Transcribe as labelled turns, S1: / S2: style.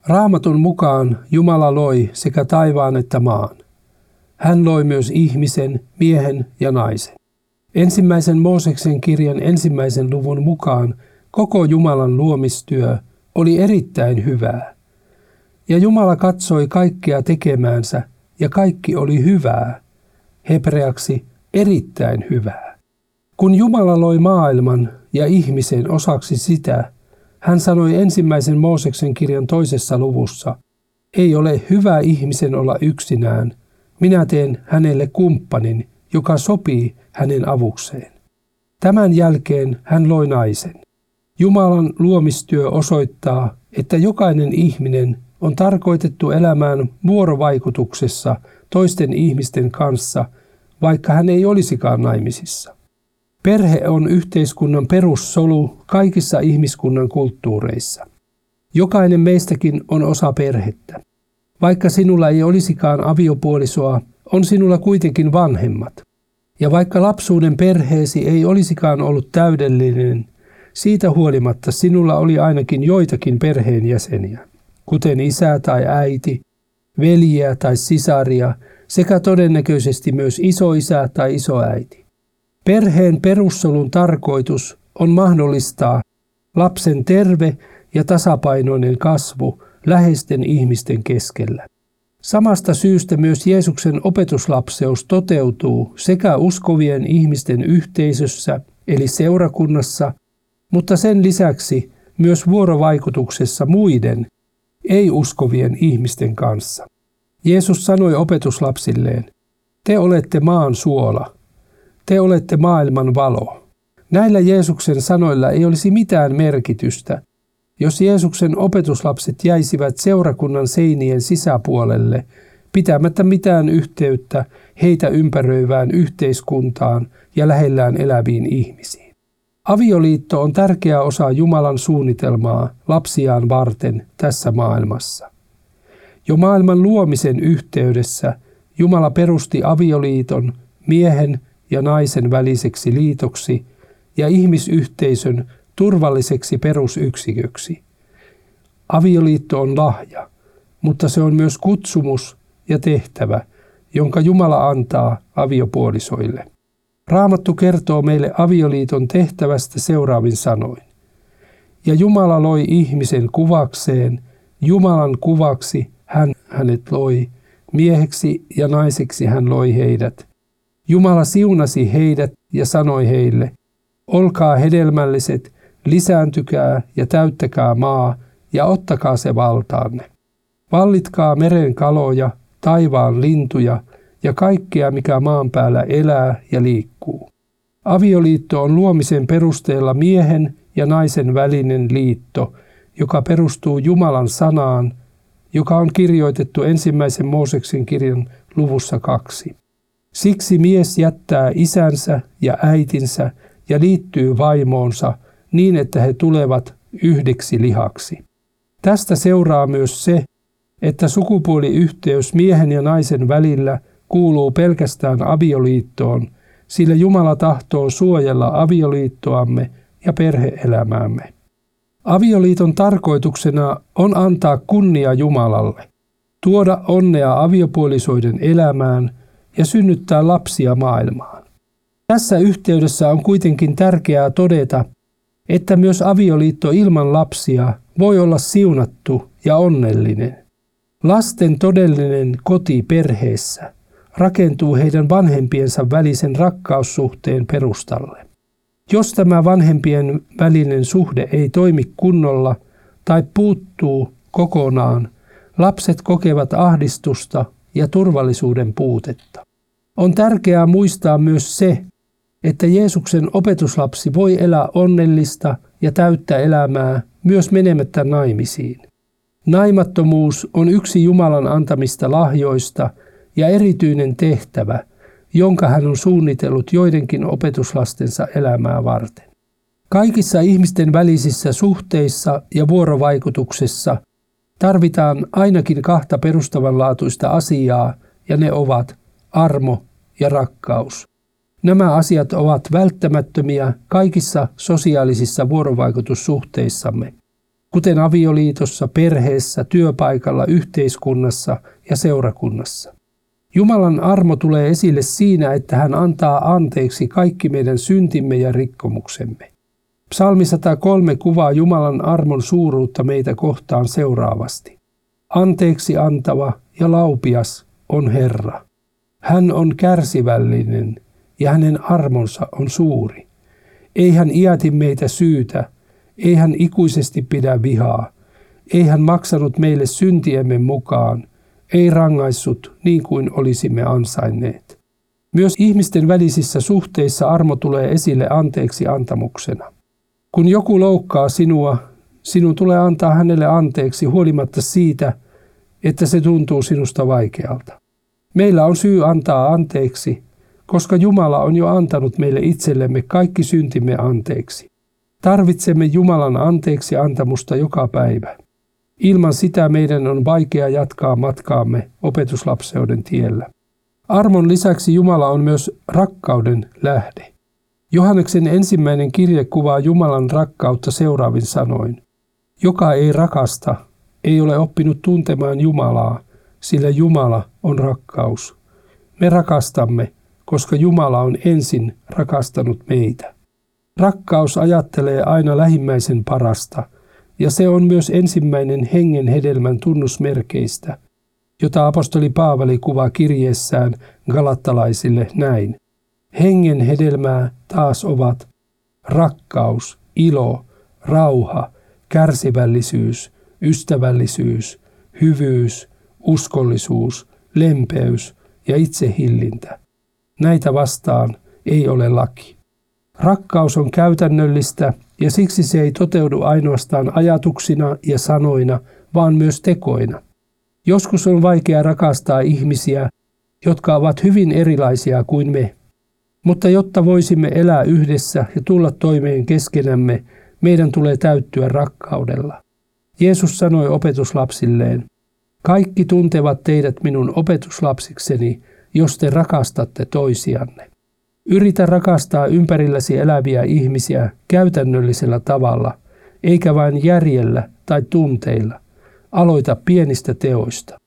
S1: Raamatun mukaan Jumala loi sekä taivaan että maan. Hän loi myös ihmisen, miehen ja naisen. Ensimmäisen Mooseksen kirjan 1. luvun mukaan koko Jumalan luomistyö oli erittäin hyvää. Ja Jumala katsoi kaikkea tekemäänsä, ja kaikki oli hyvää. Hebreaksi erittäin hyvää. Kun Jumala loi maailman ja ihmisen osaksi sitä, hän sanoi 1. Mooseksen kirjan 2. luvussa, ei ole hyvä ihmisen olla yksinään, minä teen hänelle kumppanin, joka sopii hänen avukseen. Tämän jälkeen hän loi naisen. Jumalan luomistyö osoittaa, että jokainen ihminen on tarkoitettu elämään vuorovaikutuksessa toisten ihmisten kanssa, vaikka hän ei olisikaan naimisissa. Perhe on yhteiskunnan perussolu kaikissa ihmiskunnan kulttuureissa. Jokainen meistäkin on osa perhettä. Vaikka sinulla ei olisikaan aviopuolisoa, on sinulla kuitenkin vanhemmat. Ja vaikka lapsuuden perheesi ei olisikaan ollut täydellinen, siitä huolimatta sinulla oli ainakin joitakin perheenjäseniä, kuten isä tai äiti, veljiä tai sisaria sekä todennäköisesti myös isoisä tai isoäiti. Perheen perussolun tarkoitus on mahdollistaa lapsen terve ja tasapainoinen kasvu läheisten ihmisten keskellä. Samasta syystä myös Jeesuksen opetuslapseus toteutuu sekä uskovien ihmisten yhteisössä eli seurakunnassa, mutta sen lisäksi myös vuorovaikutuksessa muiden, ei-uskovien ihmisten kanssa. Jeesus sanoi opetuslapsilleen, te olette maan suola, te olette maailman valo. Näillä Jeesuksen sanoilla ei olisi mitään merkitystä, jos Jeesuksen opetuslapset jäisivät seurakunnan seinien sisäpuolelle, pitämättä mitään yhteyttä heitä ympäröivään yhteiskuntaan ja lähellään eläviin ihmisiin. Avioliitto on tärkeä osa Jumalan suunnitelmaa lapsiaan varten tässä maailmassa. Jo maailman luomisen yhteydessä Jumala perusti avioliiton miehen ja naisen väliseksi liitoksi ja ihmisyhteisön turvalliseksi perusyksiköksi. Avioliitto on lahja, mutta se on myös kutsumus ja tehtävä, jonka Jumala antaa aviopuolisoille. Raamattu kertoo meille avioliiton tehtävästä seuraavin sanoin. Ja Jumala loi ihmisen kuvakseen, Jumalan kuvaksi hän hänet loi, mieheksi ja naiseksi hän loi heidät. Jumala siunasi heidät ja sanoi heille, olkaa hedelmälliset, lisääntykää ja täyttäkää maa ja ottakaa se valtaanne. Vallitkaa meren kaloja, taivaan lintuja ja kaikkea, mikä maan päällä elää ja liikkuu. Avioliitto on luomisen perusteella miehen ja naisen välinen liitto, joka perustuu Jumalan sanaan, joka on kirjoitettu 1. Mooseksen kirjan luvussa 2. Siksi mies jättää isänsä ja äitinsä ja liittyy vaimoonsa niin, että he tulevat yhdeksi lihaksi. Tästä seuraa myös se, että sukupuoliyhteys miehen ja naisen välillä kuuluu pelkästään avioliittoon, sillä Jumala tahtoo suojella avioliittoamme ja perhe-elämäämme. Avioliiton tarkoituksena on antaa kunnia Jumalalle, tuoda onnea aviopuolisoiden elämään ja synnyttää lapsia maailmaan. Tässä yhteydessä on kuitenkin tärkeää todeta, että myös avioliitto ilman lapsia voi olla siunattu ja onnellinen. Lasten todellinen koti perheessä rakentuu heidän vanhempiensa välisen rakkaussuhteen perustalle. Jos tämä vanhempien välinen suhde ei toimi kunnolla tai puuttuu kokonaan, lapset kokevat ahdistusta ja turvallisuuden puutetta. On tärkeää muistaa myös se, että Jeesuksen opetuslapsi voi elää onnellista ja täyttä elämää myös menemättä naimisiin. Naimattomuus on yksi Jumalan antamista lahjoista ja erityinen tehtävä, jonka hän on suunnitellut joidenkin opetuslastensa elämää varten. Kaikissa ihmisten välisissä suhteissa ja vuorovaikutuksessa tarvitaan ainakin 2 perustavanlaatuista asiaa, ja ne ovat armo ja rakkaus. Nämä asiat ovat välttämättömiä kaikissa sosiaalisissa vuorovaikutussuhteissamme. kuten avioliitossa, perheessä, työpaikalla, yhteiskunnassa ja seurakunnassa. Jumalan armo tulee esille siinä, että hän antaa anteeksi kaikki meidän syntimme ja rikkomuksemme. Psalmi 103 kuvaa Jumalan armon suuruutta meitä kohtaan seuraavasti. Anteeksi antava ja laupias on Herra. Hän on kärsivällinen ja hänen armonsa on suuri. Ei hän iäti meitä syytä, ei hän ikuisesti pidä vihaa, ei hän maksanut meille syntiemme mukaan, ei rangaissut niin kuin olisimme ansainneet. Myös ihmisten välisissä suhteissa armo tulee esille anteeksi antamuksena. Kun joku loukkaa sinua, sinun tulee antaa hänelle anteeksi huolimatta siitä, että se tuntuu sinusta vaikealta. Meillä on syy antaa anteeksi, koska Jumala on jo antanut meille itsellemme kaikki syntimme anteeksi. Tarvitsemme Jumalan anteeksi antamusta joka päivä. Ilman sitä meidän on vaikea jatkaa matkaamme opetuslapseuden tiellä. Armon lisäksi Jumala on myös rakkauden lähde. Johanneksen ensimmäinen kirje kuvaa Jumalan rakkautta seuraavin sanoin. Joka ei rakasta, ei ole oppinut tuntemaan Jumalaa, sillä Jumala on rakkaus. Me rakastamme, koska Jumala on ensin rakastanut meitä. Rakkaus ajattelee aina lähimmäisen parasta, ja se on myös ensimmäinen hengen hedelmän tunnusmerkeistä, jota apostoli Paavali kuvaa kirjeessään galattalaisille näin. Hengen hedelmää taas ovat rakkaus, ilo, rauha, kärsivällisyys, ystävällisyys, hyvyys, uskollisuus, lempeys ja itsehillintä. Näitä vastaan ei ole laki. Rakkaus on käytännöllistä ja siksi se ei toteudu ainoastaan ajatuksina ja sanoina, vaan myös tekoina. Joskus on vaikea rakastaa ihmisiä, jotka ovat hyvin erilaisia kuin me. Mutta jotta voisimme elää yhdessä ja tulla toimeen keskenämme, meidän tulee täyttyä rakkaudella. Jeesus sanoi opetuslapsilleen, kaikki tuntevat teidät minun opetuslapsikseni, jos te rakastatte toisianne. Yritä rakastaa ympärilläsi eläviä ihmisiä käytännöllisellä tavalla, eikä vain järjellä tai tunteilla. Aloita pienistä teoista.